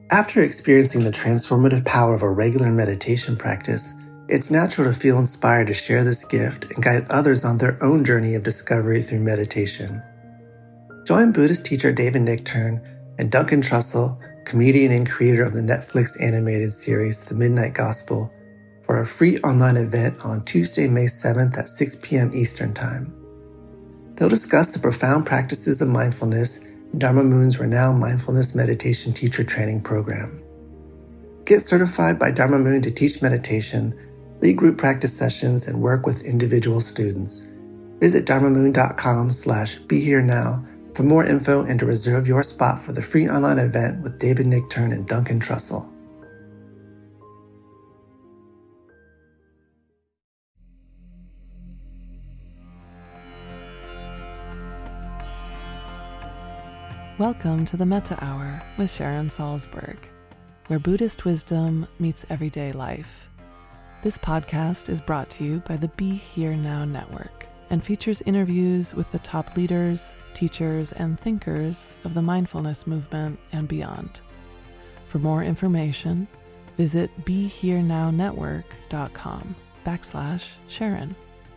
After experiencing the transformative power of a regular meditation practice, it's natural to feel inspired to share this gift and guide others on their own journey of discovery through meditation. Join Buddhist teacher David Nichtern and Duncan Trussell, comedian and creator of the Netflix animated series The Midnight Gospel, for a free online event on Tuesday, May 7th at 6 p.m. Eastern Time. They'll discuss the profound practices of mindfulness in Dharma Moon's renowned mindfulness meditation teacher training program. Get certified by Dharma Moon to teach meditation, lead group practice sessions, and work with individual students. Visit dharmamoon.com/BeHereNow for more info and to reserve your spot for the free online event with David Nichtern and Duncan Trussell. Welcome to the Metta Hour with Sharon Salzberg, where Buddhist wisdom meets everyday life. This podcast is brought to you by the Be Here Now Network and features interviews with the top leaders, teachers, and thinkers of the mindfulness movement and beyond. For more information, visit BeHereNowNetwork.com/Sharon.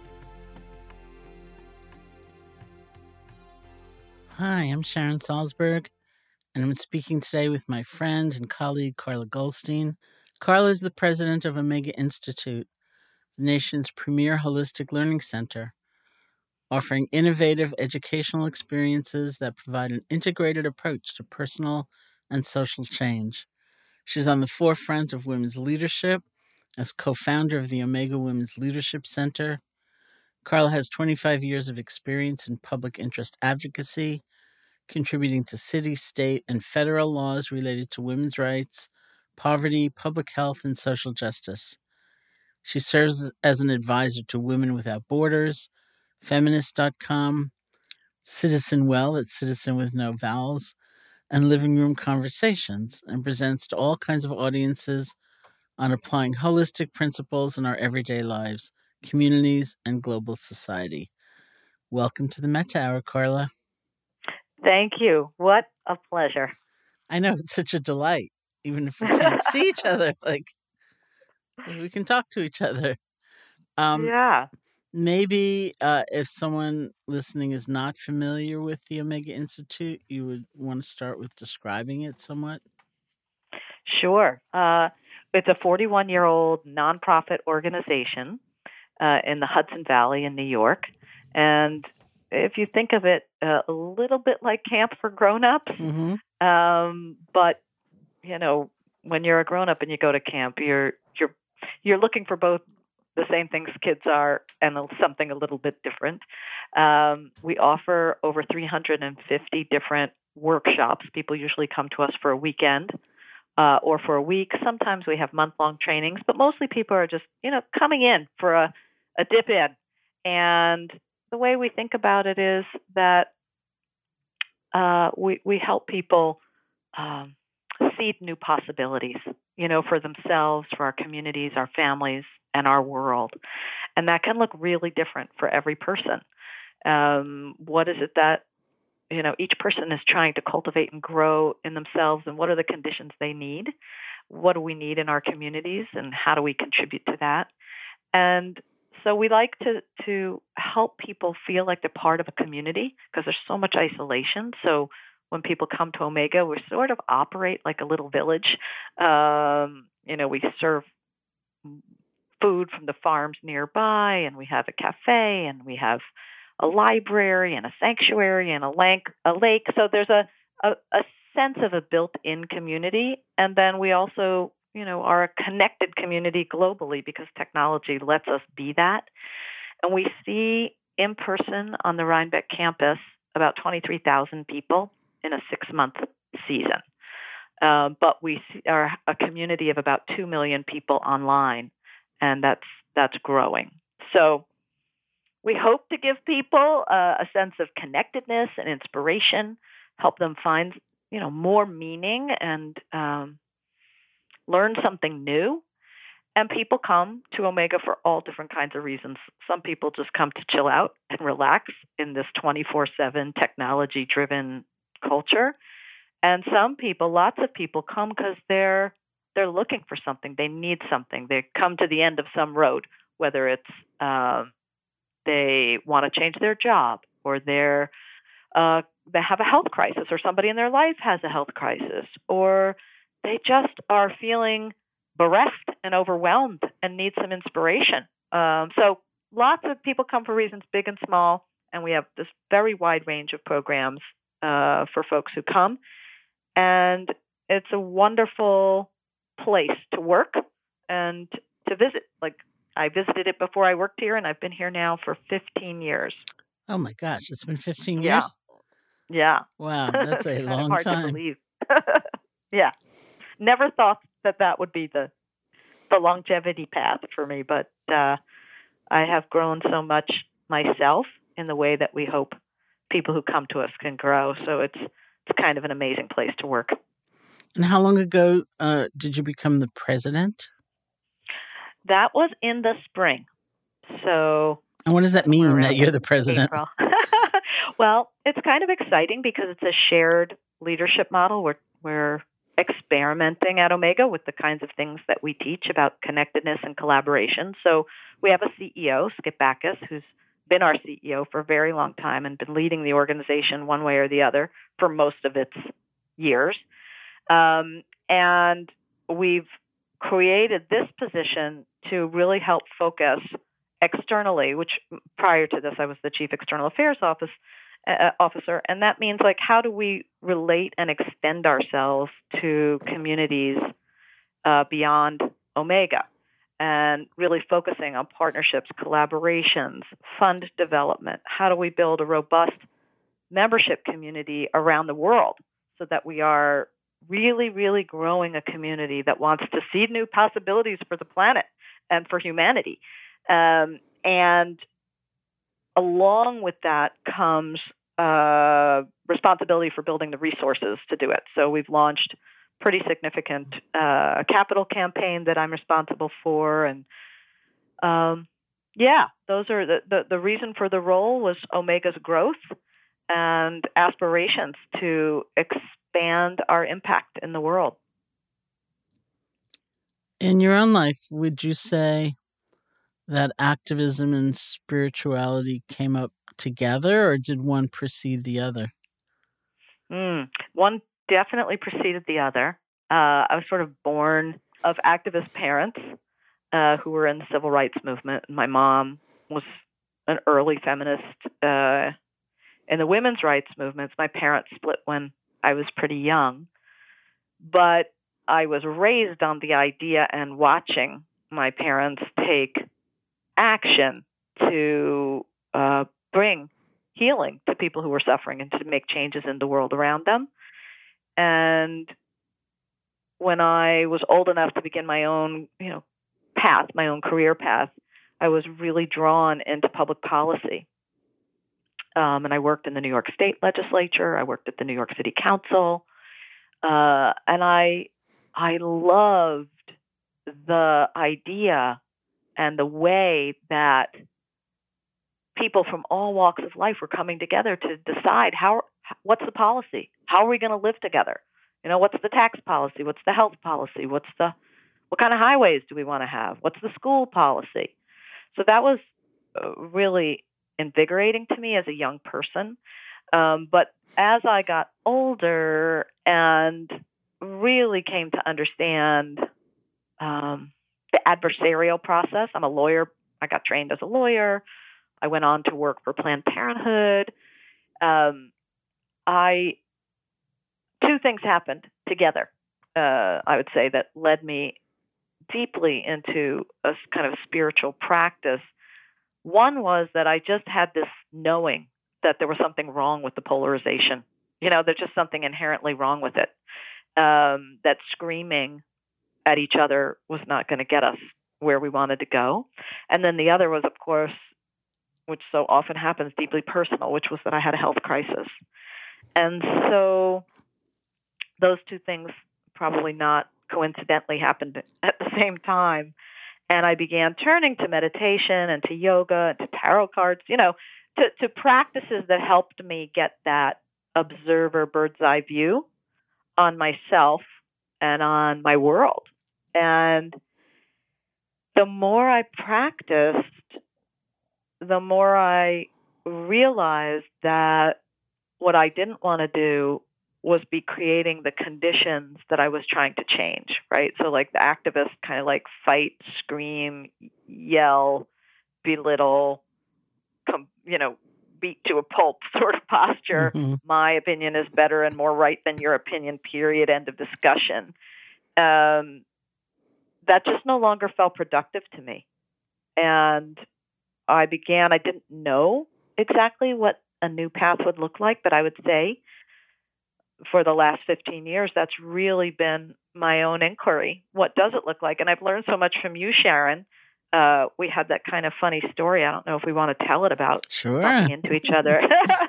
Hi, I'm Sharon Salzberg, and I'm speaking today with my friend and colleague, Carla Goldstein. Carla is the president of Omega Institute, the nation's premier holistic learning center, offering innovative educational experiences that provide an integrated approach to personal and social change. She's on the forefront of women's leadership as co-founder of the Omega Women's Leadership Center. Carla has 25 years of experience in public interest advocacy, contributing to city, state, and federal laws related to women's rights, poverty, public health, and social justice. She serves as an advisor to Women Without Borders, Feminist.com, Citizen Well at Citizen with No Vowels, and Living Room Conversations, and presents to all kinds of audiences on applying holistic principles in our everyday lives, communities, and global society. Welcome to the Metta Hour, Carla. Thank you. What a pleasure. I know, it's such a delight, even if we can't see each other, like we can talk to each other. Yeah. Maybe if someone listening is not familiar with the Omega Institute, you would want to start with describing it somewhat. Sure. It's a 41-year-old nonprofit organization in the Hudson Valley in New York. And if you think of it a little bit like camp for grown-ups, but, you know, when you're a grown-up and you go to camp, you're looking for both the same things kids are and something a little bit different. We offer over 350 different workshops. People usually come to us for a weekend or for a week. Sometimes we have month-long trainings, but mostly people are just, coming in for a dip in. And the way we think about it is that we help people seed new possibilities, for themselves, for our communities, our families, and our world. And that can look really different for every person. What is it that, each person is trying to cultivate and grow in themselves, and what are the conditions they need? What do we need in our communities, and how do we contribute to that? And so we like to help people feel like they're part of a community because there's so much isolation. So when people come to Omega, we sort of operate like a little village. We serve food from the farms nearby, and we have a cafe, and we have a library and a sanctuary and a lake. So there's a sense of a built-in community. And then we also, are a connected community globally because technology lets us be that. And we see in person on the Rhinebeck campus about 23,000 people in a 6-month season. But we are a community of about 2 million people online, and that's growing. So we hope to give people a sense of connectedness and inspiration, help them find, more meaning and learn something new. And people come to Omega for all different kinds of reasons. Some people just come to chill out and relax in this 24/7 technology-driven culture. And some people, lots of people come because they're looking for something. They need something. They come to the end of some road, whether it's they want to change their job, or they have a health crisis, or somebody in their life has a health crisis, or they just are feeling bereft and overwhelmed and need some inspiration. So lots of people come for reasons big and small, and we have this very wide range of programs for folks who come. And it's a wonderful place to work and to visit. Like, I visited it before I worked here, and I've been here now for 15 years. Oh my gosh, it's been 15 years? Yeah. Wow, that's a long hard time. To believe. Yeah. Never thought that would be the longevity path for me, but I have grown so much myself in the way that we hope people who come to us can grow. So it's kind of an amazing place to work. And how long ago did you become the president? That was in the spring. So. And what does that mean that you're the president? April. Well, it's kind of exciting because it's a shared leadership model. We're experimenting at Omega with the kinds of things that we teach about connectedness and collaboration. So we have a CEO, Skip Backus, who's been our CEO for a very long time and been leading the organization one way or the other for most of its years. And we've created this position to really help focus externally, which prior to this, I was the Chief External Affairs Officer. And that means, like, how do we relate and extend ourselves to communities beyond Omega, and really focusing on partnerships, collaborations, fund development. How do we build a robust membership community around the world so that we are really, really growing a community that wants to seed new possibilities for the planet and for humanity? And along with that comes responsibility for building the resources to do it. So we've launched pretty significant capital campaign that I'm responsible for. And those are the reason for the role was Omega's growth and aspirations to expand our impact in the world. In your own life, would you say that activism and spirituality came up together, or did one precede the other? One definitely preceded the other. I was sort of born of activist parents who were in the civil rights movement. My mom was an early feminist in the women's rights movements. My parents split when I was pretty young, but I was raised on the idea and watching my parents take action to bring healing to people who were suffering and to make changes in the world around them. And when I was old enough to begin my own, path, my own career path, I was really drawn into public policy. And I worked in the New York State Legislature. I worked at the New York City Council. And I loved the idea and the way that people from all walks of life were coming together to decide what's the policy? How are we going to live together? What's the tax policy? What's the health policy? What kind of highways do we want to have? What's the school policy? So that was really invigorating to me as a young person. But as I got older and really came to understand the adversarial process, I'm a lawyer. I got trained as a lawyer. I went on to work for Planned Parenthood. Two things happened together, I would say, that led me deeply into a kind of spiritual practice. One was that I just had this knowing that there was something wrong with the polarization. There's just something inherently wrong with it, that screaming at each other was not going to get us where we wanted to go. And then the other was, of course, which so often happens, deeply personal, which was that I had a health crisis. And so those two things probably not coincidentally happened at the same time. And I began turning to meditation and to yoga and to tarot cards, to practices that helped me get that observer bird's eye view on myself and on my world. And the more I practiced, the more I realized that what I didn't want to do was be creating the conditions that I was trying to change, right? So like the activists kind of like fight, scream, yell, belittle, beat to a pulp sort of posture. Mm-hmm. My opinion is better and more right than your opinion, period, end of discussion. That just no longer felt productive to me. And I didn't know exactly what a new path would look like, but I would say for the last 15 years, that's really been my own inquiry. What does it look like? And I've learned so much from you, Sharon. We had that kind of funny story. I don't know if we want to tell it about Sure. bumping into each other.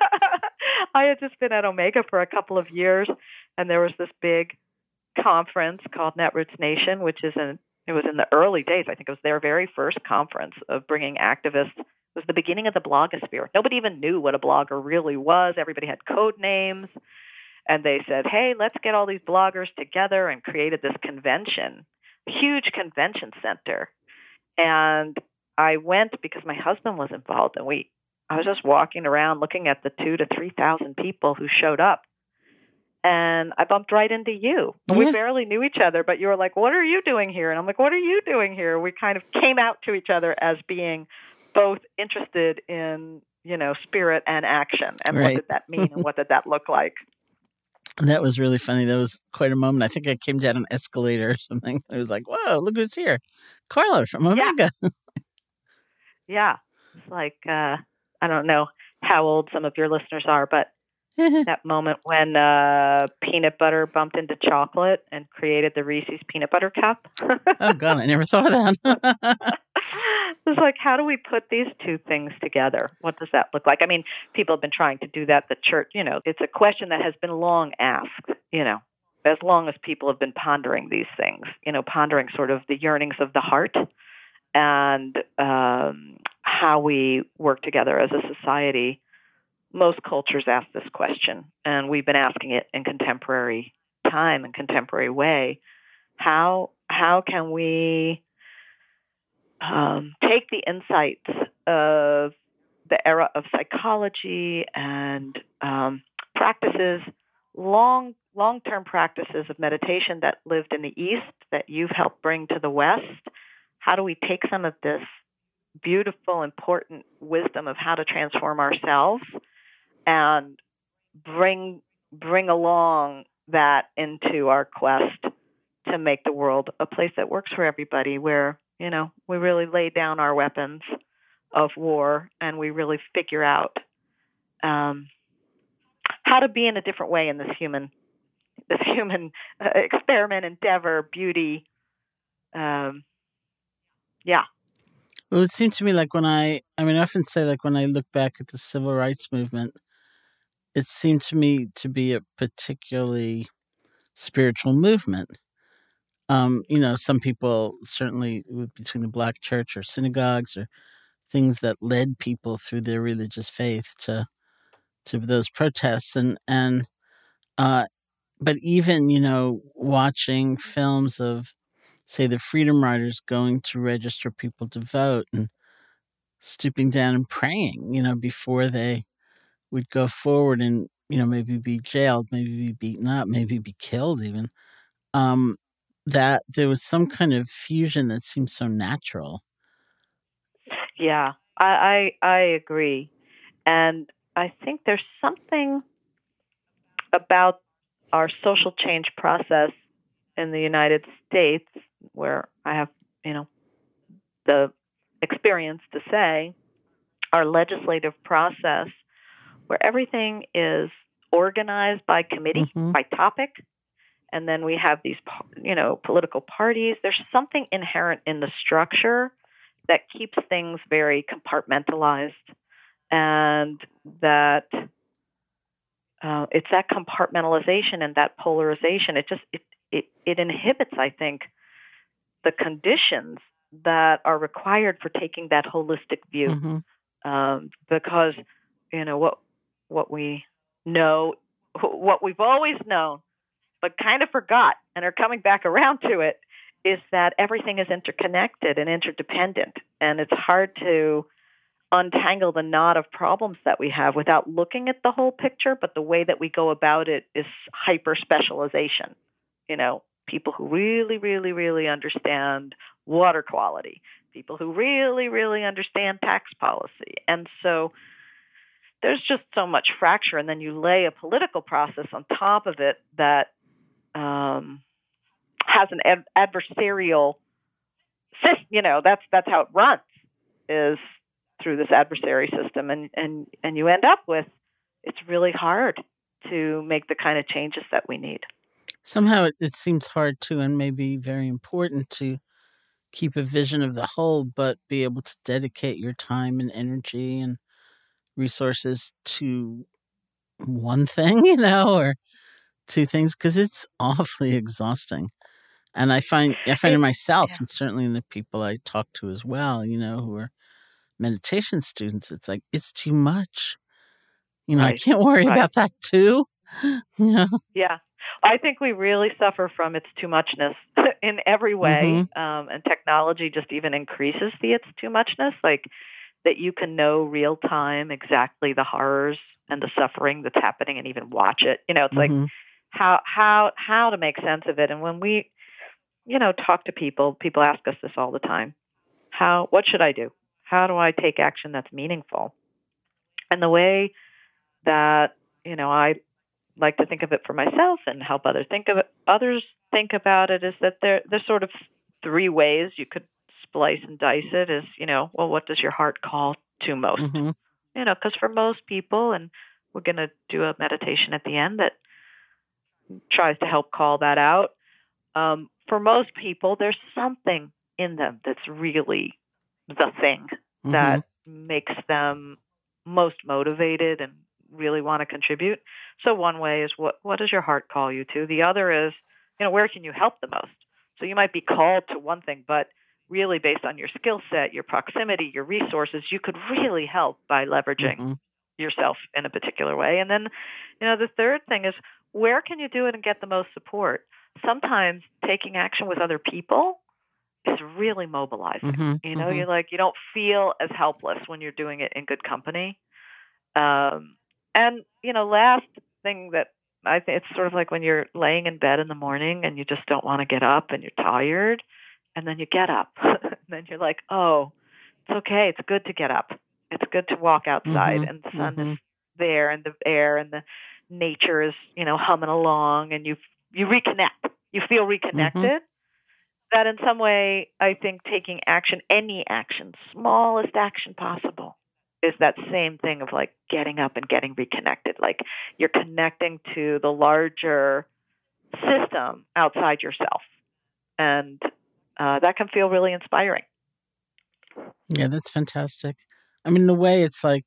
I had just been at Omega for a couple of years, and there was this big conference called Netroots Nation, it was in the early days. I think it was their very first conference of bringing activists. It was the beginning of the blogosphere. Nobody even knew what a blogger really was. Everybody had code names. And they said, hey, let's get all these bloggers together, and created this convention, huge convention center. And I went because my husband was involved, and I was just walking around looking at the 2,000 to 3,000 people who showed up. And I bumped right into you. Yeah. We barely knew each other, but you were like, what are you doing here? And I'm like, what are you doing here? We kind of came out to each other as being both interested in, spirit and action. And Right. What did that mean and what did that look like? That was really funny. That was quite a moment. I think I came down an escalator or something. I was like, whoa, look who's here. Carla from Omega. Yeah. It's like, I don't know how old some of your listeners are, but that moment when peanut butter bumped into chocolate and created the Reese's peanut butter cup. Oh, God, I never thought of that. It's like, how do we put these two things together? What does that look like? I mean, people have been trying to do that. The church, it's a question that has been long asked, as long as people have been pondering these things, pondering sort of the yearnings of the heart and how we work together as a society. Most cultures ask this question, and we've been asking it in contemporary time and contemporary way. How can we take the insights of the era of psychology and practices, long-term practices of meditation that lived in the East that you've helped bring to the West? How do we take some of this beautiful, important wisdom of how to transform ourselves and bring along that into our quest to make the world a place that works for everybody, where, we really lay down our weapons of war and we really figure out how to be in a different way in this human experiment, endeavor, beauty. Yeah. Well, it seemed to me like I often say, like, when I look back at the civil rights movement, it seemed to me to be a particularly spiritual movement. Some people certainly between the Black church or synagogues or things that led people through their religious faith to those protests, but even watching films of, say, the Freedom Riders going to register people to vote and stooping down and praying, before they would go forward and, maybe be jailed, maybe be beaten up, maybe be killed even. That there was some kind of fusion that seemed so natural. Yeah, I agree. And I think there's something about our social change process in the United States, where I have, the experience to say, our legislative process, where everything is organized by committee, by topic, and then we have these, political parties. There's something inherent in the structure that keeps things very compartmentalized, and that it's that compartmentalization and that polarization. It inhibits, I think, the conditions that are required for taking that holistic view, because what we know, what we've always known, but kind of forgot and are coming back around to it, is that everything is interconnected and interdependent. And it's hard to untangle the knot of problems that we have without looking at the whole picture, but the way that we go about it is hyper specialization. People who really, really, really understand water quality, people who really, really understand tax policy. And so there's just so much fracture, and then you lay a political process on top of it that has an adversarial system. That's how it runs, is through this adversary system, and you end up with, it's really hard to make the kind of changes that we need. Somehow it seems hard to, and maybe very important to keep a vision of the whole, but be able to dedicate your time and energy and resources to one thing, or two things, because it's awfully exhausting. And I find in myself, and certainly in the people I talk to as well, who are meditation students, it's like, it's too much. I can't worry about that too. Yeah. I think we really suffer from its too muchness in every way. And technology just even increases the its too muchness, like that you can know real time exactly the horrors and the suffering that's happening and even watch it. It's like how to make sense of it. And when we, talk to people ask us this all the time. What should I do? How do I take action that's meaningful? And the way that, I like to think of it for myself and help others think think about it is that there's sort of three ways you could splice and dice it. Is, well, what does your heart call to most? Because for most people, and we're going to do a meditation at the end that tries to help call that out. For most people, there's something in them that's really the thing that makes them most motivated and really want to contribute. So one way is what does your heart call you to? The other is, where can you help the most? So you might be called to one thing, but really based on your skill set, your proximity, your resources, you could really help by leveraging yourself in a particular way. And then, the third thing is, where can you do it and get the most support? Sometimes taking action with other people is really mobilizing. You're like, you don't feel as helpless when you're doing it in good company. And, last thing that I think, it's sort of like when you're laying in bed in the morning and you just don't want to get up and you're tired, and then you get up. And then you're like, oh, it's okay. It's good to get up. It's good to walk outside and the sun is there and the air and the nature is, humming along, and you reconnect. You feel reconnected. That in some way, I think taking action, any action, smallest action possible, is that same thing of like getting up and getting reconnected. Like you're connecting to the larger system outside yourself. And that can feel really inspiring. Yeah, that's fantastic. I mean, in a way, it's like,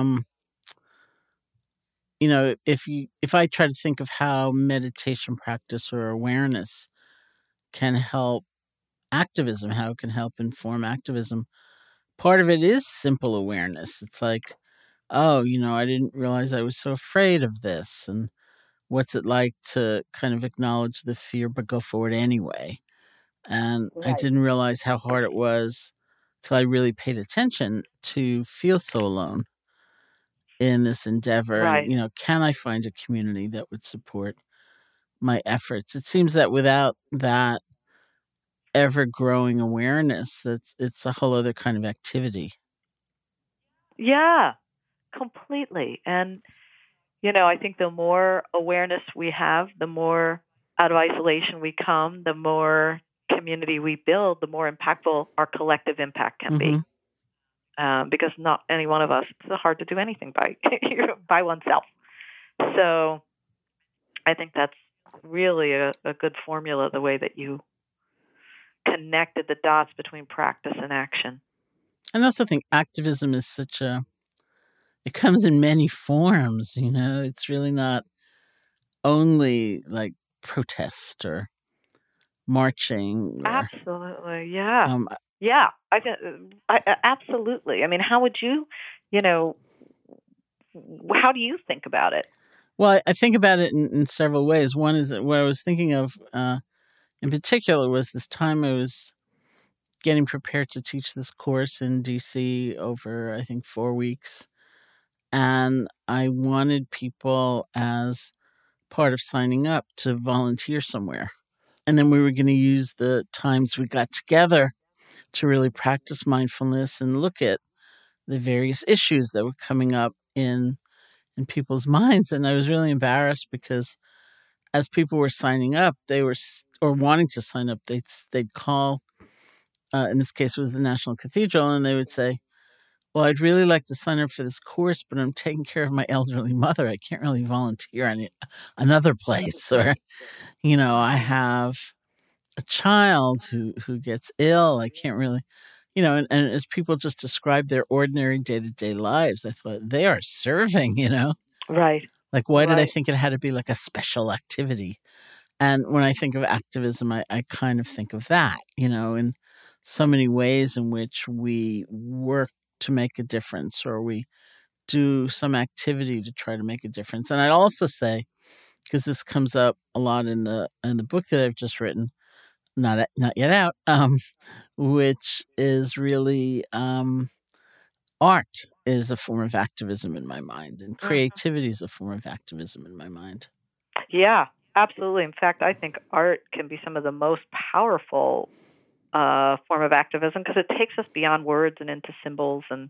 if I try to think of how meditation practice or awareness can help activism, how it can help inform activism, part of it is simple awareness. It's like, oh, I didn't realize I was so afraid of this. And what's it like to kind of acknowledge the fear, but go forward anyway? And I didn't realize how hard it was till I really paid attention to feel so alone in this endeavor. And, can I find a community that would support my efforts? It seems that without that ever-growing awareness, it's a whole other kind of activity. Yeah, completely. And, I think the more awareness we have, the more out of isolation we come, the more community we build, the more impactful our collective impact can be. Because not any one of us, it's hard to do anything by oneself. So I think that's really a good formula, the way that you connected the dots between practice and action. I also think activism is it comes in many forms, it's really not only like protest or marching. Absolutely. Yeah. Yeah. Absolutely. I mean, how would you, how do you think about it? Well, I think about it in several ways. One is that what I was thinking of in particular was this time I was getting prepared to teach this course in DC over, I think, 4 weeks. And I wanted people, as part of signing up, to volunteer somewhere. And then we were going to use the times we got together to really practice mindfulness and look at the various issues that were coming up in people's minds. And I was really embarrassed because as people were signing up, they were, or wanting to sign up, they'd call, in this case it was the National Cathedral, and they would say, well, I'd really like to sign up for this course, but I'm taking care of my elderly mother. I can't really volunteer any another place. Or, I have a child who gets ill. I can't really, and as people just describe their ordinary day-to-day lives, I thought they are serving, Right. Like, why did I Right. think it had to be like a special activity? And when I think of activism, I kind of think of that, in so many ways in which we work to make a difference, or we do some activity to try to make a difference. And I'd also say, because this comes up a lot in the book that I've just written, not yet out, which is really art is a form of activism in my mind, and creativity is a form of activism in my mind. Yeah, absolutely. In fact, I think art can be some of the most powerful form of activism because it takes us beyond words and into symbols and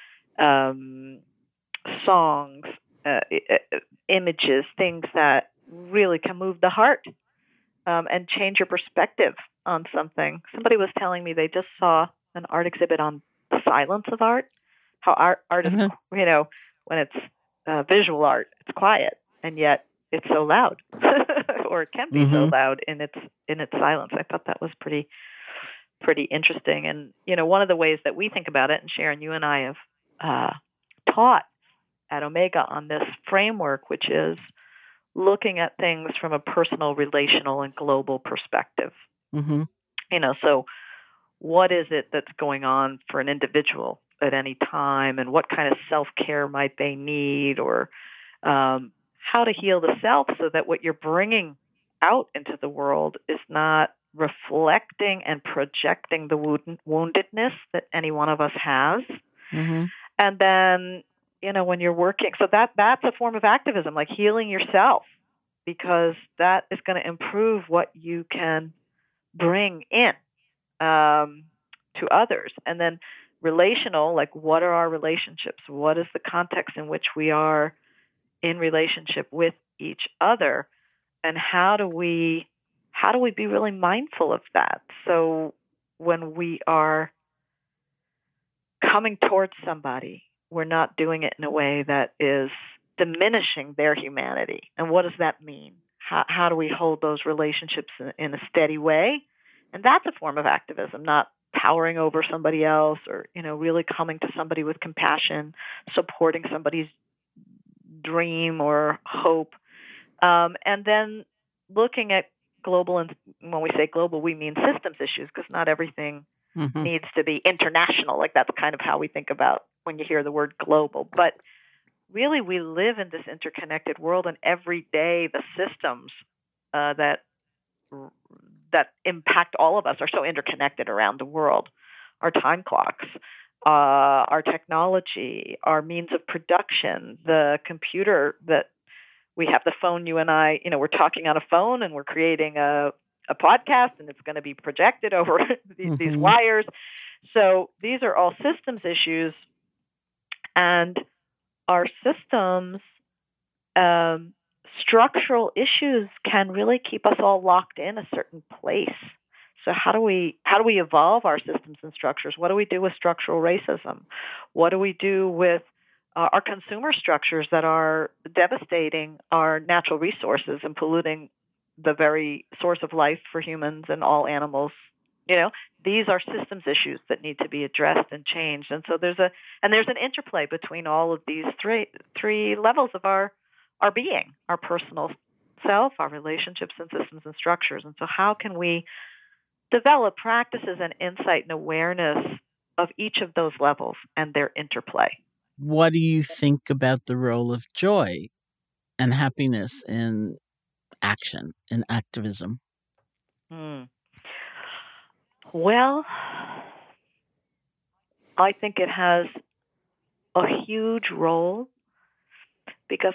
songs, images, things that really can move the heart and change your perspective on something. Somebody was telling me they just saw an art exhibit on the silence of art, how art is, when it's visual art, it's quiet, and yet it's so loud, or it can be so loud in its silence. I thought that was pretty interesting. And, one of the ways that we think about it, and Sharon, you and I have taught at Omega on this framework, which is looking at things from a personal, relational, and global perspective. Mm-hmm. So what is it that's going on for an individual at any time, and what kind of self-care might they need, or how to heal the self so that what you're bringing out into the world is not reflecting and projecting the woundedness that any one of us has. Mm-hmm. And then, when you're working, so that's a form of activism, like healing yourself, because that is going to improve what you can bring in to others. And then relational, like, what are our relationships? What is the context in which we are in relationship with each other? And how do we be really mindful of that? So when we are coming towards somebody, we're not doing it in a way that is diminishing their humanity. And what does that mean? How do we hold those relationships in a steady way? And that's a form of activism, not towering over somebody else, or, really coming to somebody with compassion, supporting somebody's dream or hope. And then looking at global, and when we say global, we mean systems issues, because not everything needs to be international. Like, that's kind of how we think about when you hear the word global. But really, we live in this interconnected world, and every day the systems that impact all of us are so interconnected around the world. Our time clocks, our technology, our means of production, the computer that we have, the phone, you and I, we're talking on a phone, and we're creating a podcast, and it's going to be projected over these wires. So these are all systems issues, and our systems, structural issues can really keep us all locked in a certain place. So how do we evolve our systems and structures? What do we do with structural racism? What do we do with our consumer structures that are devastating our natural resources and polluting the very source of life for humans and all animals? These are systems issues that need to be addressed and changed. And so there's an interplay between all of these three levels of our being: our personal self, our relationships and systems and structures. And so how can we develop practices and insight and awareness of each of those levels and their interplay? What do you think about the role of joy and happiness in action, in activism? Hmm. Well, I think it has a huge role because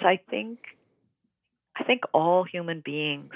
I think all human beings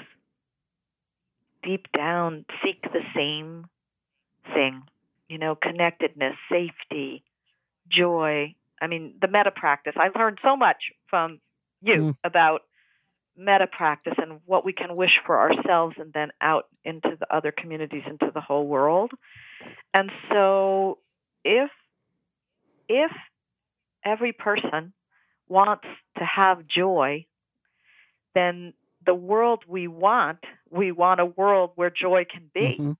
deep down seek the same thing, connectedness, safety, joy. I mean, the meta practice. I learned so much from you Mm. about meta practice and what we can wish for ourselves and then out into the other communities, into the whole world. And so if if every person wants to have joy, then the world we want a world where joy can be. Mm-hmm.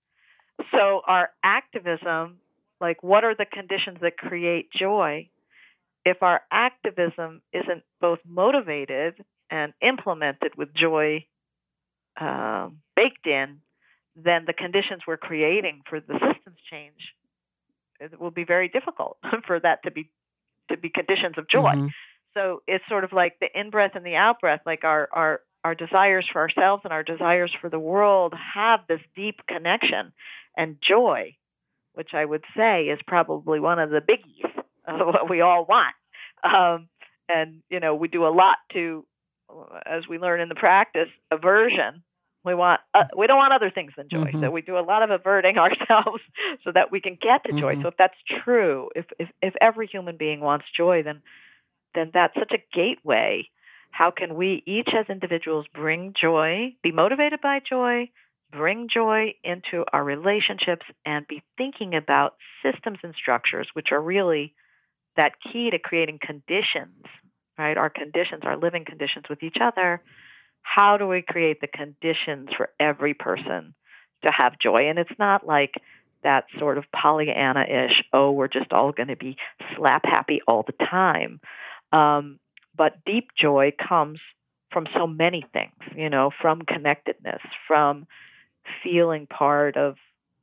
So our activism, like what are the conditions that create joy? If our activism isn't both motivated and implemented with joy baked in, then the conditions we're creating for the systems change, it will be very difficult for that to be conditions of joy. Mm-hmm. So it's sort of like the in breath and the out breath, like our desires for ourselves and our desires for the world have this deep connection. And joy, which I would say is probably one of the biggies of what we all want. And, we do a lot to, as we learn in the practice, aversion. We don't want other things than joy. Mm-hmm. So we do a lot of averting ourselves so that we can get to joy. Mm-hmm. So if that's true, if every human being wants joy, then that's such a gateway. How can we each as individuals bring joy, be motivated by joy, bring joy into our relationships, and be thinking about systems and structures, which are really that key to creating conditions, right? Our conditions, our living conditions with each other. How do we create the conditions for every person to have joy? And it's not like that sort of Pollyanna-ish, oh, we're just all going to be slap happy all the time. But deep joy comes from so many things, from connectedness, from feeling part of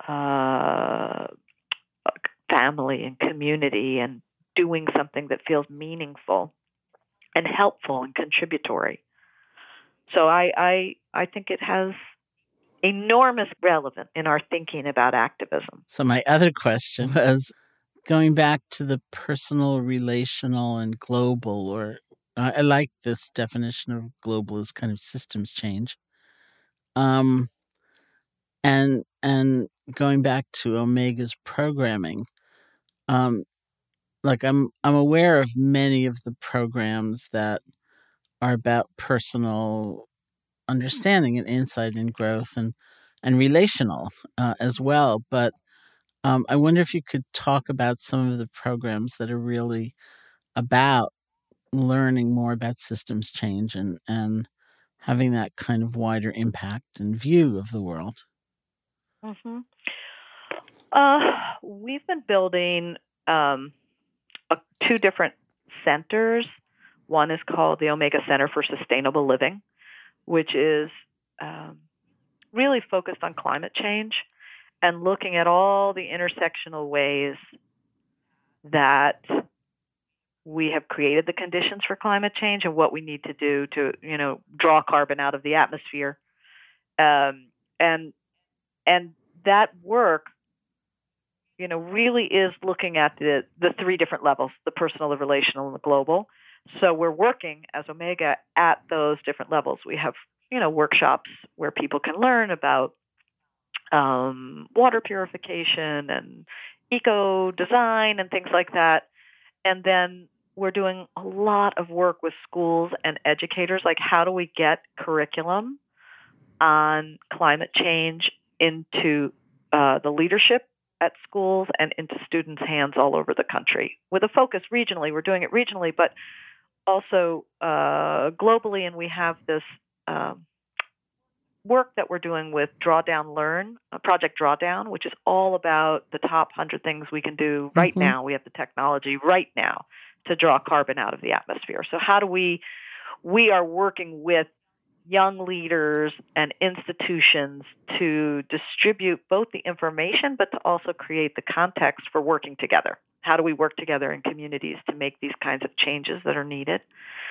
family and community and doing something that feels meaningful and helpful and contributory. So I think it has enormous relevance in our thinking about activism. So my other question was going back to the personal, relational, and global, or I like this definition of global as kind of systems change. And going back to Omega's programming, like I'm aware of many of the programs that are about personal understanding and insight and growth and relational as well. But I wonder if you could talk about some of the programs that are really about learning more about systems change and having that kind of wider impact and view of the world. Mm-hmm. We've been building two different centers. One is called the Omega Center for Sustainable Living, which is really focused on climate change and looking at all the intersectional ways that we have created the conditions for climate change and what we need to do to, draw carbon out of the atmosphere. And that work, really is looking at the three different levels, the personal, the relational, and the global. So we're working as Omega at those different levels. We have, workshops where people can learn about water purification and eco design and things like that. And then we're doing a lot of work with schools and educators, like how do we get curriculum on climate change into the leadership at schools and into students' hands all over the country with a focus regionally. We're doing it regionally, but also globally, and we have this work that we're doing with Drawdown Learn, Project Drawdown, which is all about the top 100 things we can do right now. We have the technology right now to draw carbon out of the atmosphere. So how do we are working with young leaders and institutions to distribute both the information, but to also create the context for working together. How do we work together in communities to make these kinds of changes that are needed?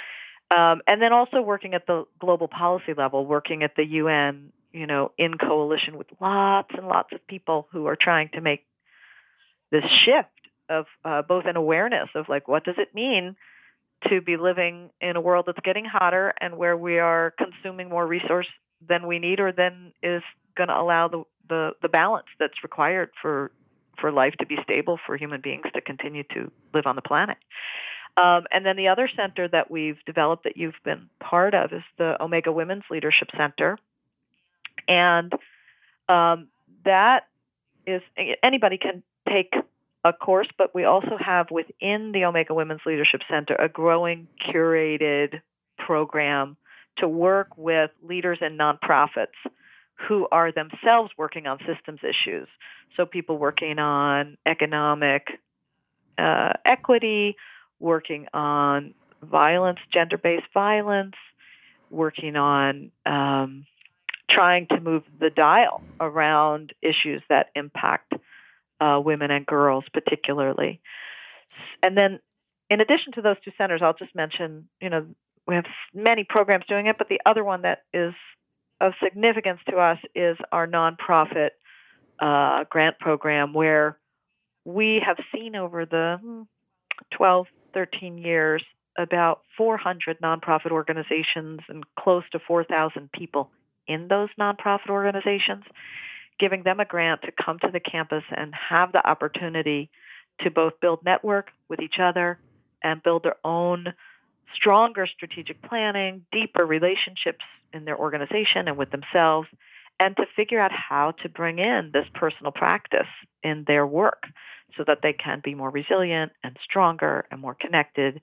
And then also working at the global policy level, working at the UN, in coalition with lots and lots of people who are trying to make this shift of both an awareness of like, what does it mean to be living in a world that's getting hotter and where we are consuming more resource than we need or than is going to allow the balance that's required for life to be stable, for human beings to continue to live on the planet. And then the other center that we've developed that you've been part of is the Omega Women's Leadership Center. And that is, anybody can take a course, but we also have within the Omega Women's Leadership Center a growing curated program to work with leaders in nonprofits who are themselves working on systems issues. So people working on economic equity, working on violence, gender-based violence, working on trying to move the dial around issues that impact women and girls particularly. And then in addition to those two centers, I'll just mention, we have many programs doing it, but the other one that is of significance to us is our nonprofit grant program, where we have seen over the 12, 13 years about 400 nonprofit organizations and close to 4,000 people in those nonprofit organizations, giving them a grant to come to the campus and have the opportunity to both build network with each other and build their own stronger strategic planning, deeper relationships in their organization and with themselves, and to figure out how to bring in this personal practice in their work so that they can be more resilient and stronger and more connected.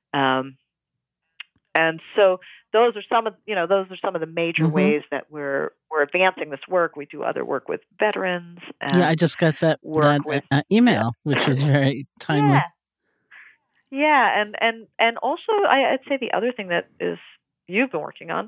And so those are some of the major ways that we're advancing this work. We do other work with veterans. Yeah, I just got that email, which is very timely. Yeah, and also I'd say the other thing that is you've been working on,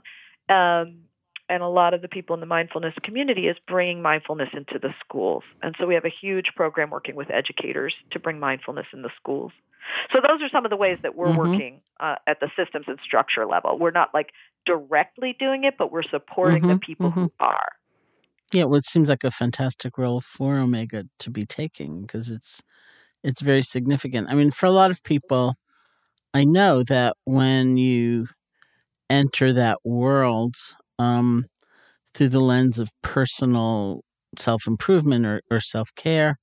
and a lot of the people in the mindfulness community, is bringing mindfulness into the schools. And so we have a huge program working with educators to bring mindfulness in the schools. So those are some of the ways that we're working at the systems and structure level. We're not like directly doing it, but we're supporting the people who are. Yeah, well, it seems like a fantastic role for Omega to be taking, because it's very significant. I mean, for a lot of people, I know that when you enter that world through the lens of personal self-improvement or self-care,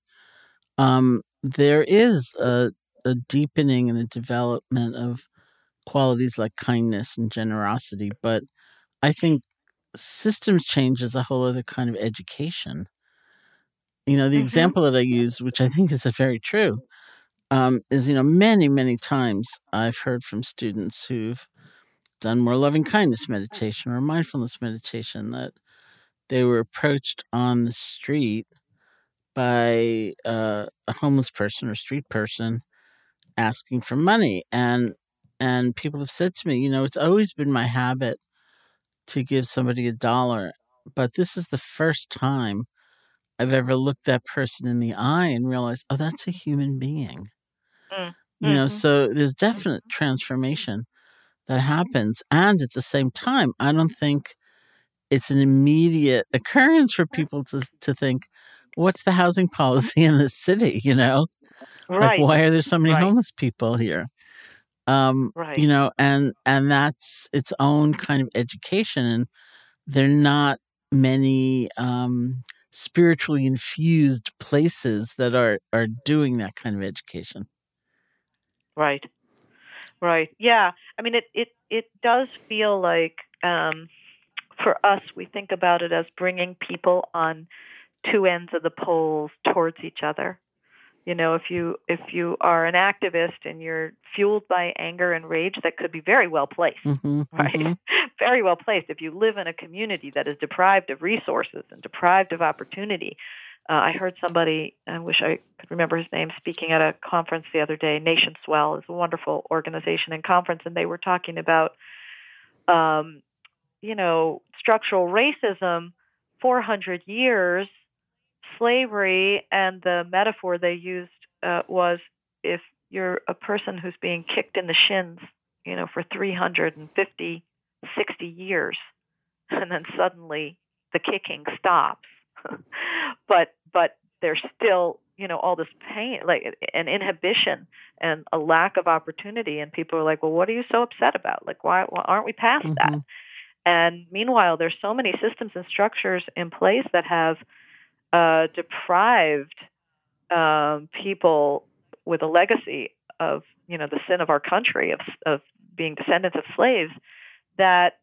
there is a deepening and a development of qualities like kindness and generosity. But I think systems change is a whole other kind of education. The example that I use, which I think is very true, is, many, many times I've heard from students who've done more loving kindness meditation or mindfulness meditation that they were approached on the street by a homeless person or street person asking for money. And people have said to me, it's always been my habit to give somebody $1, but this is the first time I've ever looked that person in the eye and realized, oh, that's a human being. So there's definite transformation that happens. And at the same time, I don't think it's an immediate occurrence for people to think, what's the housing policy in this city? Like, why are there so many homeless people here? And that's its own kind of education. And there are not many spiritually infused places that are doing that kind of education. Right. Yeah. I mean, it does feel like, for us, we think about it as bringing people on two ends of the poles towards each other. If you are an activist and you're fueled by anger and rage, that could be very well placed, right? Very well placed. If you live in a community that is deprived of resources and deprived of opportunity. I heard somebody, I wish I could remember his name, speaking at a conference the other day. Nation Swell is a wonderful organization and conference, and they were talking about, structural racism, 400 years, slavery, and the metaphor they used was if you're a person who's being kicked in the shins for 350, 60 years, and then suddenly the kicking stops. but there's still, all this pain, like an inhibition and a lack of opportunity, and people are like, well, what are you so upset about? Like, why aren't we past that? And meanwhile, there's so many systems and structures in place that have deprived people with a legacy of, the sin of our country, of being descendants of slaves, that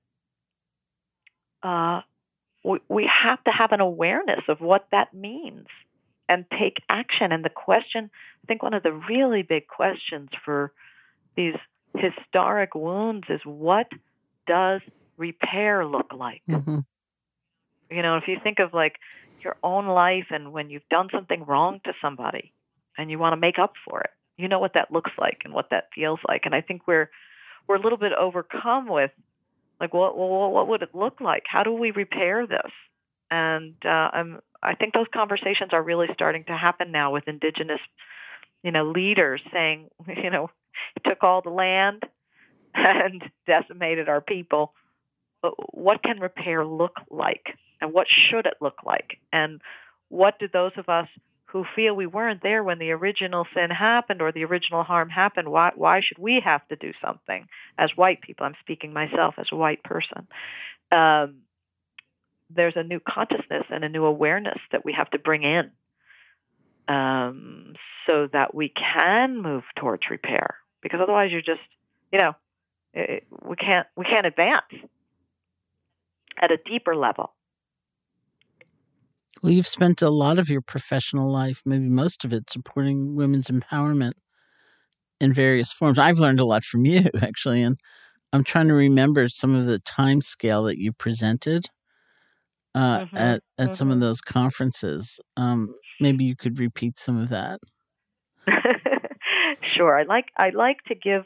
we have to have an awareness of what that means and take action. And the question, I think one of the really big questions for these historic wounds is, what does repair look like? If you think of like your own life, and when you've done something wrong to somebody and you want to make up for it, you know what that looks like and what that feels like. And I think we're a little bit overcome with, like, what would it look like? How do we repair this? And I think those conversations are really starting to happen now with Indigenous, leaders saying, it took all the land and decimated our people. But what can repair look like? And what should it look like? And what do those of us who feel we weren't there when the original sin happened or the original harm happened, why should we have to do something as white people? I'm speaking myself as a white person. There's a new consciousness and a new awareness that we have to bring in, so that we can move towards repair. Because otherwise, you're just, we can't advance at a deeper level. Well, you've spent a lot of your professional life, maybe most of it, supporting women's empowerment in various forms. I've learned a lot from you, actually, and I'm trying to remember some of the time scale that you presented at some of those conferences. Maybe you could repeat some of that. Sure. I like to give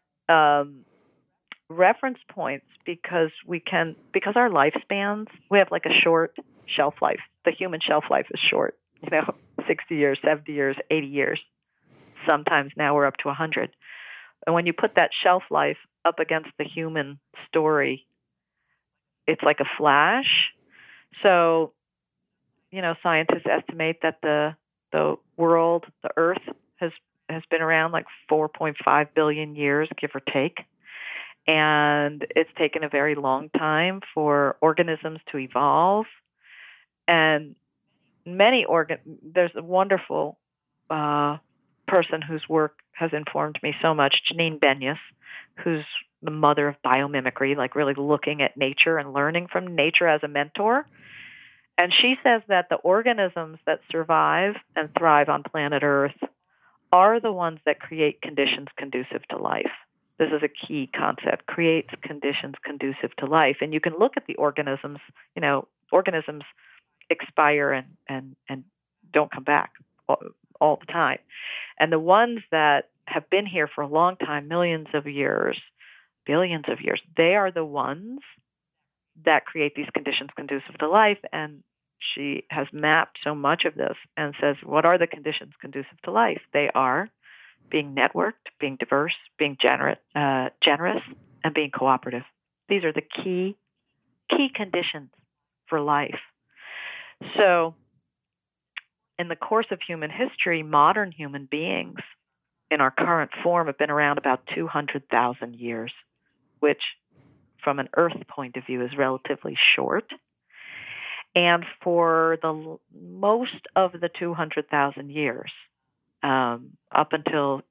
reference points because our lifespans, we have like a short shelf life. The human shelf life is short, 60 years, 70 years, 80 years. Sometimes now we're up to 100. And when you put that shelf life up against the human story, it's like a flash. So, scientists estimate that the world, the Earth, has been around like 4.5 billion years, give or take. And it's taken a very long time for organisms to evolve. And there's a wonderful person whose work has informed me so much, Janine Benyus, who's the mother of biomimicry, like really looking at nature and learning from nature as a mentor. And she says that the organisms that survive and thrive on planet Earth are the ones that create conditions conducive to life. This is a key concept, creates conditions conducive to life. And you can look at the organisms, organisms expire and don't come back all the time. And the ones that have been here for a long time, millions of years, billions of years, they are the ones that create these conditions conducive to life. And she has mapped so much of this and says, what are the conditions conducive to life? They are being networked, being diverse, being generous, and being cooperative. These are the key conditions for life. So in the course of human history, modern human beings in our current form have been around about 200,000 years, which from an Earth point of view is relatively short. And for the most of the 200,000 years, up until,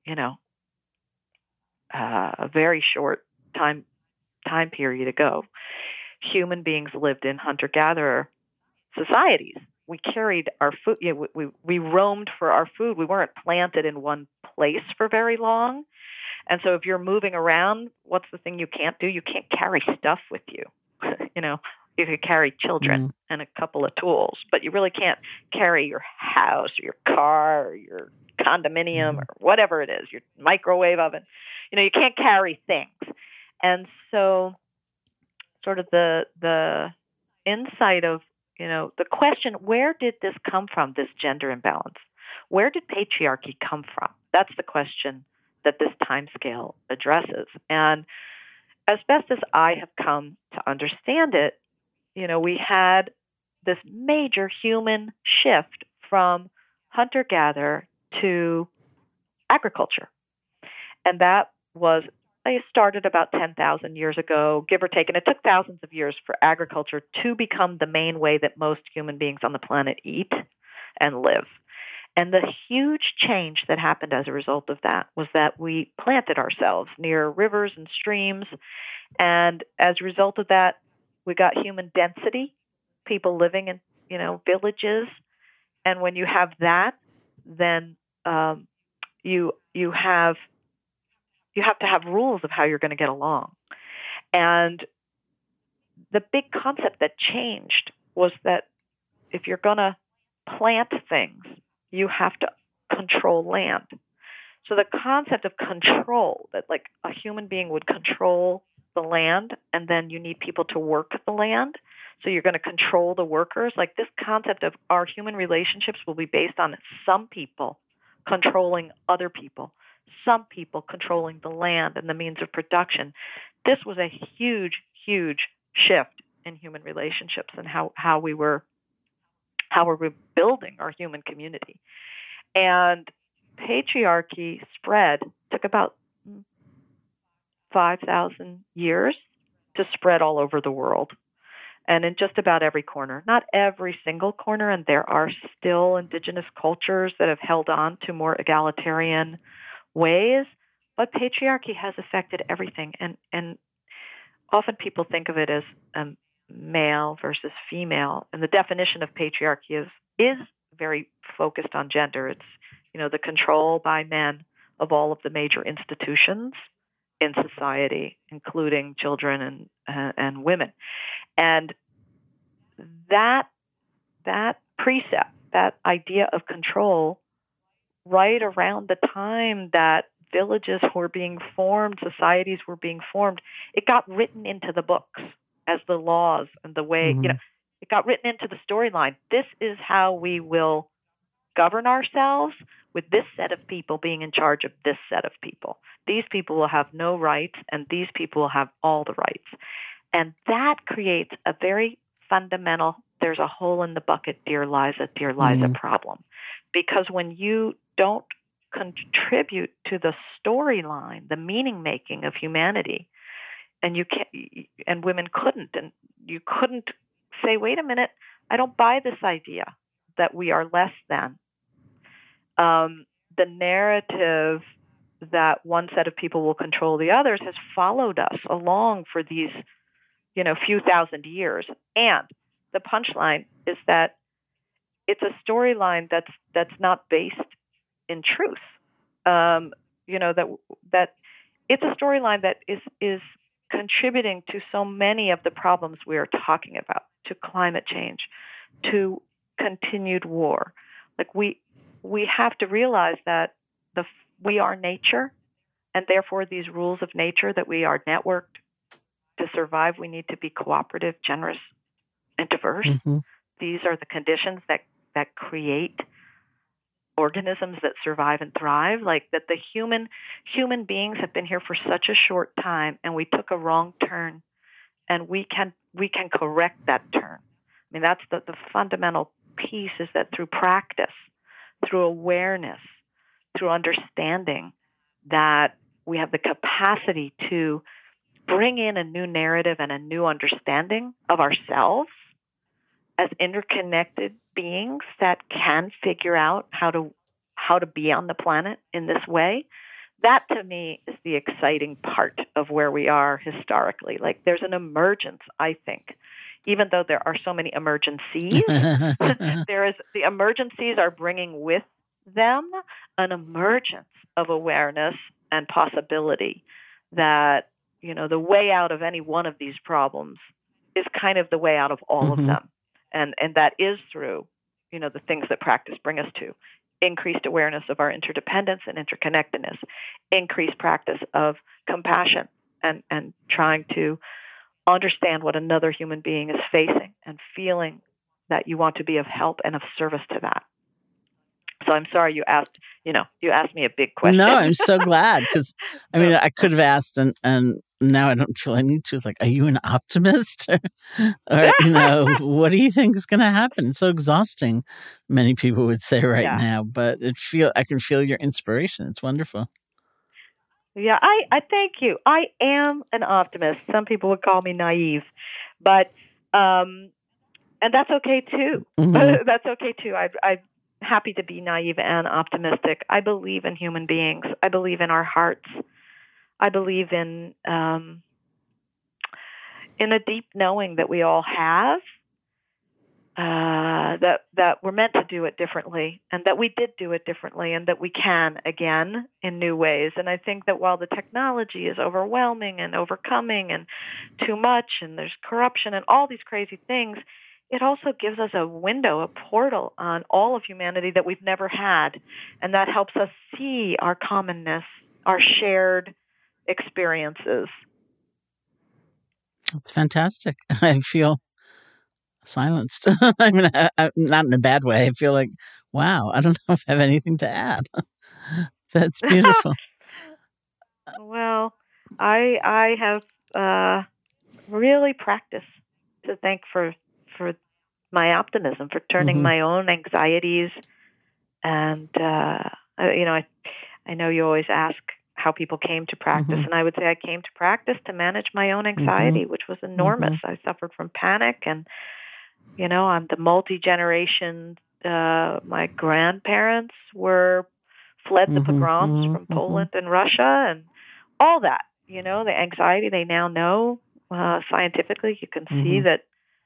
a very short time period ago, human beings lived in hunter-gatherer societies. We carried our food. We roamed for our food. We weren't planted in one place for very long. And so if you're moving around, what's the thing you can't do? You can't carry stuff with you. You could carry children and a couple of tools, but you really can't carry your house or your car or your condominium or whatever it is, your microwave oven. You can't carry things. And so sort of the insight of, the question, where did this come from, this gender imbalance? Where did patriarchy come from? That's the question that this timescale addresses. And as best as I have come to understand it, we had this major human shift from hunter-gatherer to agriculture. And that they started about 10,000 years ago, give or take, and it took thousands of years for agriculture to become the main way that most human beings on the planet eat and live. And the huge change that happened as a result of that was that we planted ourselves near rivers and streams. And as a result of that, we got human density, people living in, villages. And when you have that, then you have to have rules of how you're going to get along. And the big concept that changed was that if you're going to plant things, you have to control land. So the concept of control, that like a human being would control the land, and then you need people to work the land. So you're going to control the workers. Like this concept of our human relationships will be based on some people controlling other people, some people controlling the land and the means of production. This was a huge, huge shift in human relationships and how we were building our human community. And patriarchy spread, took about 5,000 years to spread all over the world. And in just about every corner, not every single corner, and there are still indigenous cultures that have held on to more egalitarian ways, but patriarchy has affected everything. And often people think of it as male versus female, and the definition of patriarchy is very focused on gender. It's the control by men of all of the major institutions in society, including children and women. And that precept, that idea of control, right around the time that villages were being formed, societies were being formed, it got written into the books as the laws and the way, it got written into the storyline. This is how we will govern ourselves, with this set of people being in charge of this set of people. These people will have no rights, and these people will have all the rights. And that creates a very fundamental, there's a hole in the bucket, dear Liza problem. Because when you don't contribute to the storyline, the meaning making of humanity, and women couldn't, and you couldn't say, wait a minute, I don't buy this idea that we are less than. The narrative that one set of people will control the others has followed us along for these, few thousand years. And the punchline is that it's a storyline that's not based in truth. That it's a storyline that is contributing to so many of the problems we are talking about, to climate change, to continued war. Like we have to realize that we are nature, and therefore these rules of nature that we are networked to survive, we need to be cooperative, generous, and diverse. Mm-hmm. These are the conditions that create organisms that survive and thrive. Like that the human beings have been here for such a short time, and we took a wrong turn, and we can correct that turn. I mean, that's the fundamental piece, is that through practice, through awareness, through understanding that we have the capacity to bring in a new narrative and a new understanding of ourselves as interconnected beings that can figure out how to be on the planet in this way. That, to me, is the exciting part of where we are historically. Like, there's an emergence, I think. Even though there are so many emergencies, the emergencies are bringing with them an emergence of awareness and possibility that, the way out of any one of these problems is kind of the way out of all of them. And that is through, the things that practice bring us to. Increased awareness of our interdependence and interconnectedness, increased practice of compassion and trying to understand what another human being is facing and feeling that you want to be of help and of service to that. So I'm sorry you asked You asked me a big question. No, I'm so glad because I could have asked, and now I don't feel I need to. It's like, are you an optimist, or what do you think is going to happen? It's so exhausting. Many people would say right now, but I can feel your inspiration. It's wonderful. Yeah, I thank you. I am an optimist. Some people would call me naive, but and that's okay too. Mm-hmm. That's okay too. I'm happy to be naive and optimistic. I believe in human beings. I believe in our hearts. I believe in a deep knowing that we all have, that we're meant to do it differently, and that we did do it differently, and that we can again in new ways. And I think that while the technology is overwhelming and overcoming and too much, and there's corruption and all these crazy things, it also gives us a window, a portal on all of humanity that we've never had. And that helps us see our commonness, our shared experiences. That's fantastic. I feel silenced. I mean, not in a bad way. I feel like, wow, I don't know if I have anything to add. That's beautiful. Well, I have really practiced to thank for my optimism, for turning my own anxieties. And, I know you always ask how people came to practice. And I would say I came to practice to manage my own anxiety, which was enormous. I suffered from panic, and, I'm the multi-generation. My grandparents fled the pogroms from Poland and Russia, and all that, the anxiety they now know scientifically. You can see that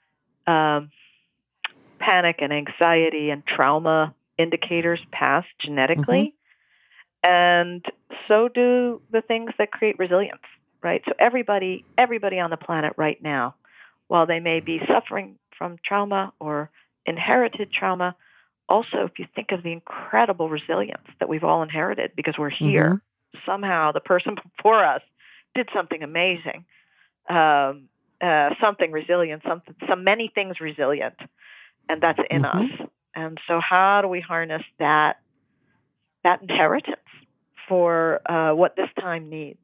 panic and anxiety and trauma indicators pass genetically. And so do the things that create resilience, right? So everybody on the planet right now, while they may be suffering from trauma or inherited trauma, also, if you think of the incredible resilience that we've all inherited because we're here, somehow the person before us did something amazing, something resilient, many things resilient, and that's in us. And so how do we harness that inheritance for what this time needs?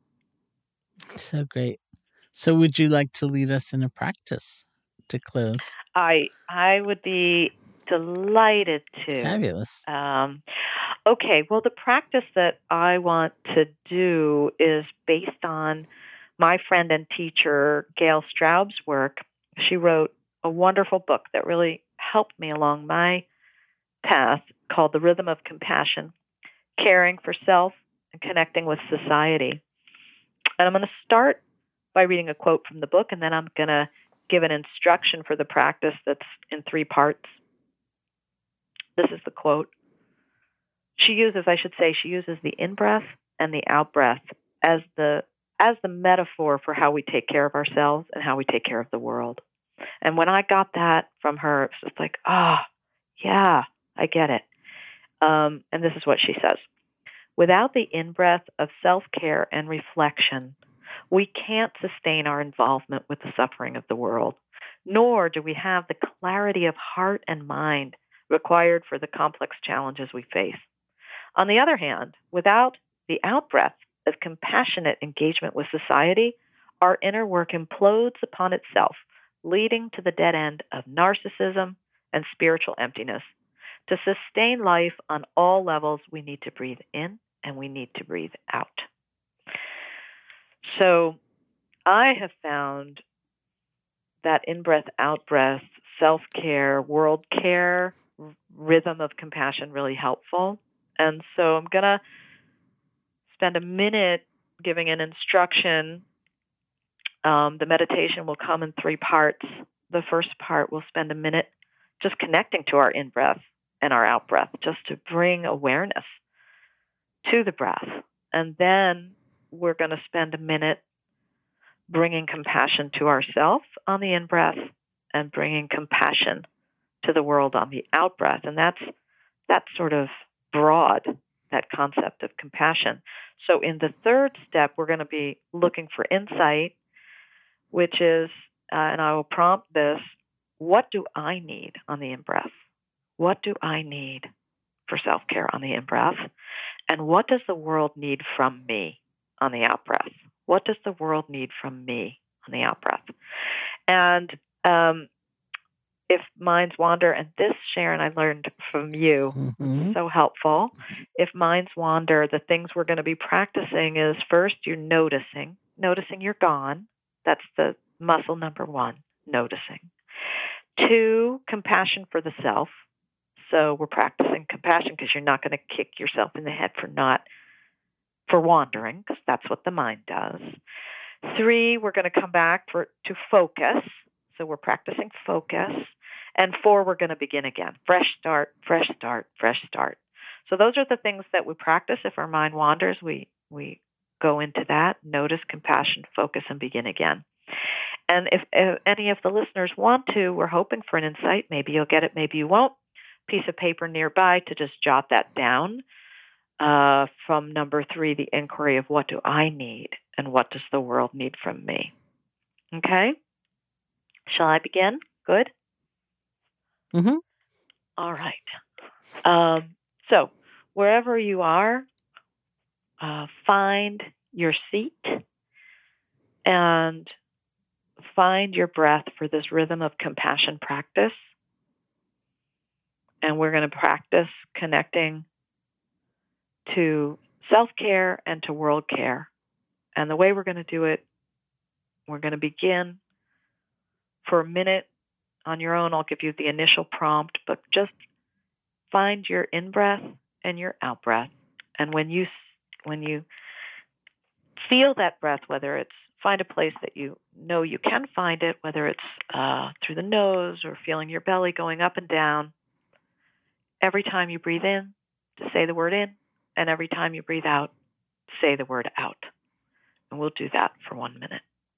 So great. So would you like to lead us in a practice to close? I would be delighted to. Fabulous. Okay, well, the practice that I want to do is based on my friend and teacher, Gail Straub's work. She wrote a wonderful book that really helped me along my path called The Rhythm of Compassion, Caring for Self and Connecting with Society. And I'm going to start by reading a quote from the book, and then I'm going to give an instruction for the practice that's in 3 parts. This is the quote. She uses the in-breath and the out-breath as the metaphor for how we take care of ourselves and how we take care of the world. And when I got that from her, it's just like, yeah, I get it. And this is what she says. Without the in-breath of self-care and reflection, we can't sustain our involvement with the suffering of the world, nor do we have the clarity of heart and mind required for the complex challenges we face. On the other hand, without the out-breath of compassionate engagement with society, our inner work implodes upon itself, leading to the dead end of narcissism and spiritual emptiness. To sustain life on all levels, we need to breathe in and we need to breathe out. So I have found that in-breath, out-breath, self-care, world care, rhythm of compassion really helpful. And so I'm going to spend a minute giving an instruction. The meditation will come in 3 parts. The first part, we'll spend a minute just connecting to our in-breath and our out-breath, just to bring awareness to the breath. And then we're going to spend a minute bringing compassion to ourselves on the in-breath and bringing compassion to the world on the out-breath. And that's sort of broad, that concept of compassion. So in the 3rd step, we're going to be looking for insight, which is, and I will prompt this, what do I need on the in-breath? What do I need for self-care on the in-breath? And what does the world need from me on the out-breath? What does the world need from me on the out-breath? And if minds wander, and this, Sharon, I learned from you, this is so helpful. If minds wander, the things we're going to be practicing is first, you're noticing you're gone. That's the muscle number one, noticing. 2, compassion for the self. So we're practicing compassion because you're not going to kick yourself in the head for wandering, because that's what the mind does. 3, we're going to come back to focus. So we're practicing focus. And 4, we're going to begin again. Fresh start, fresh start, fresh start. So those are the things that we practice. If our mind wanders, we go into that, notice, compassion, focus, and begin again. And if any of the listeners want to, we're hoping for an insight. Maybe you'll get it, maybe you won't. Piece of paper nearby to just jot that down. From number 3, the inquiry of what do I need and what does the world need from me? Okay? Shall I begin? Good? Mm-hmm. All right. So wherever you are, find your seat and find your breath for this rhythm of compassion practice. And we're going to practice connecting to self-care and to world care. And the way we're going to do it, we're going to begin for a minute on your own. I'll give you the initial prompt, but just find your in-breath and your out-breath. And when you feel that breath, whether it's find a place that you know you can find it, whether it's through the nose or feeling your belly going up and down, every time you breathe in, to say the word in, and every time you breathe out, say the word out. And we'll do that for 1 minute.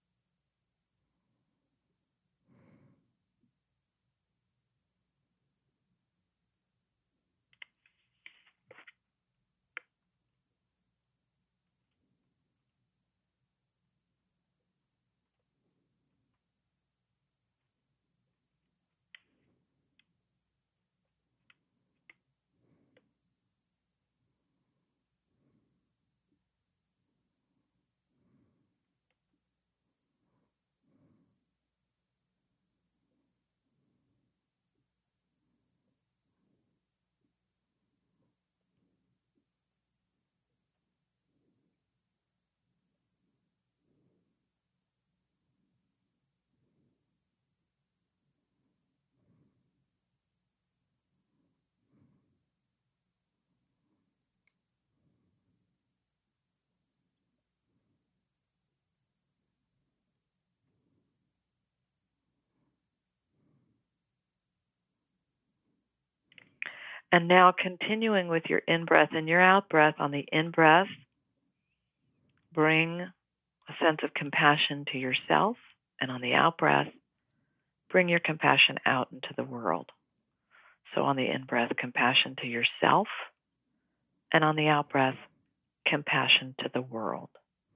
And now continuing with your in-breath and your out-breath. On the in-breath, bring a sense of compassion to yourself. And on the out-breath, bring your compassion out into the world. So on the in-breath, compassion to yourself. And on the out-breath, compassion to the world.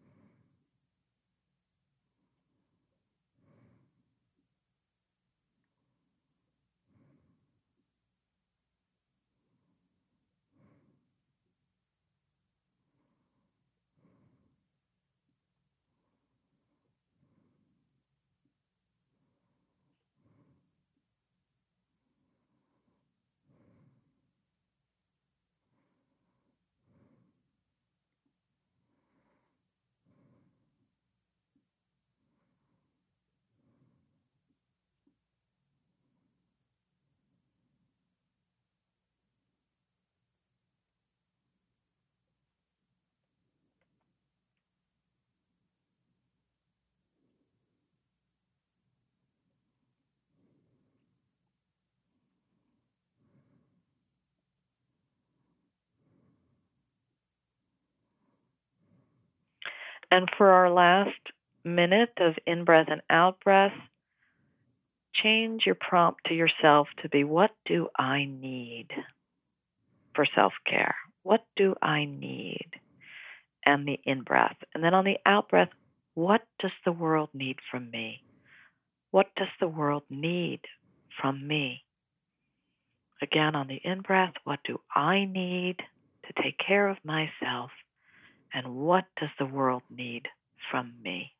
And for our last minute of in-breath and out-breath, change your prompt to yourself to be, what do I need for self-care? What do I need? And the in-breath. And then on the out-breath, what does the world need from me? What does the world need from me? again on the in-breath, what do I need to take care of myself? And what does the world need from me?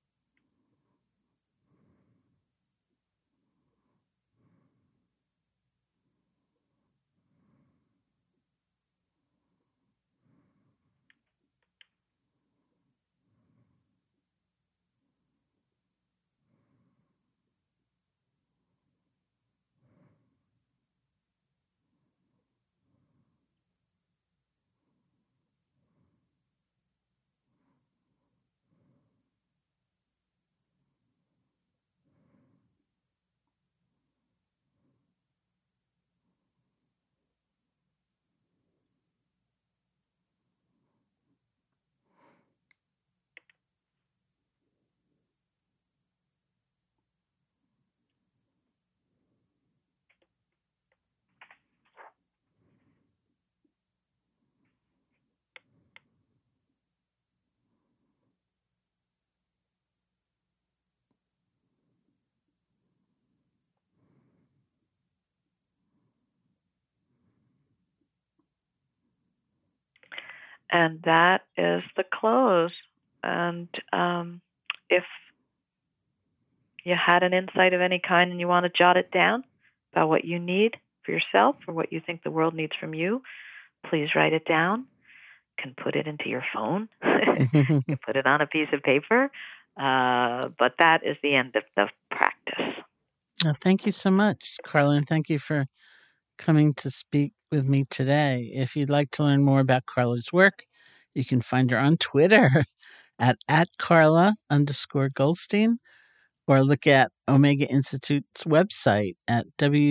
And that is the close. And if you had an insight of any kind and you want to jot it down about what you need for yourself or what you think the world needs from you, please write it down. You can put it into your phone. You can put it on a piece of paper. But that is the end of the practice. Well, thank you so much, Carla, and thank you for coming to speak with me today. If you'd like to learn more about Carla's work, you can find her on Twitter at @Carla_Goldstein, or look at Omega Institute's website at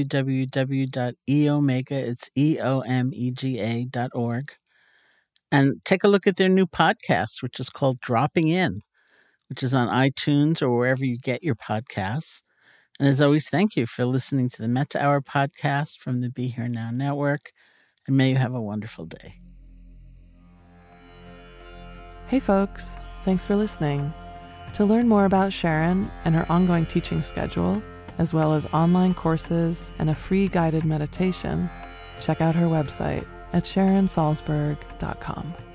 www.eomega.org. And take a look at their new podcast, which is called Dropping In, which is on iTunes or wherever you get your podcasts. And as always, thank you for listening to the Metta Hour podcast from the Be Here Now Network, and may you have a wonderful day. Hey folks, thanks for listening. To learn more about Sharon and her ongoing teaching schedule, as well as online courses and a free guided meditation, check out her website at SharonSalzberg.com.